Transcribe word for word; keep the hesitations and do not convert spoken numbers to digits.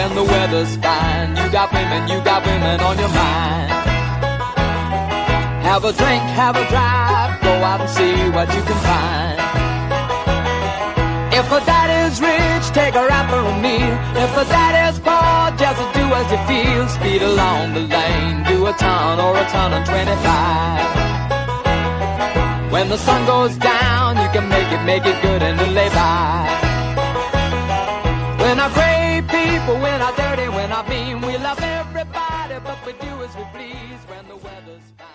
when the weather's fine. You got women, you got women on your mind. Have a drink, have a drive, go out and see what you can find. If her daddy's rich, take her out for a meal. If her daddy's poor, just do as you feel. Speed along the lane, do a ton or a ton on twenty-five. When the sun goes down, you can make it, make it good and lay by. We're not great people, we're not dirty, we're not mean. We love everybody, but we do as we please when the weather's fine.